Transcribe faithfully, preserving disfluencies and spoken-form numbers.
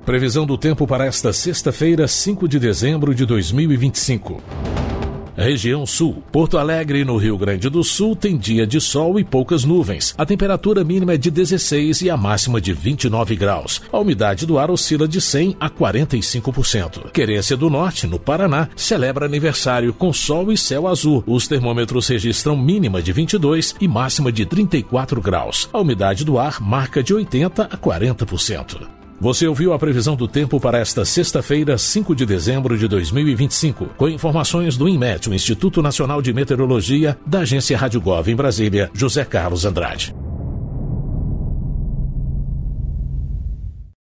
Previsão do tempo para esta sexta-feira, cinco de dezembro de dois mil e vinte e cinco. Região Sul. Porto Alegre, no Rio Grande do Sul, tem dia de sol e poucas nuvens. A temperatura mínima é de dezesseis e a máxima de vinte e nove graus. A umidade do ar oscila de cem a quarenta e cinco por cento. Querência do Norte, no Paraná, celebra aniversário com sol e céu azul. Os termômetros registram mínima de vinte e dois e máxima de trinta e quatro graus. A umidade do ar marca de oitenta a quarenta por cento. Você ouviu a previsão do tempo para esta sexta-feira, cinco de dezembro de dois mil e vinte e cinco, com informações do INMET, o Instituto Nacional de Meteorologia, da agência Rádio Gov em Brasília, José Carlos Andrade.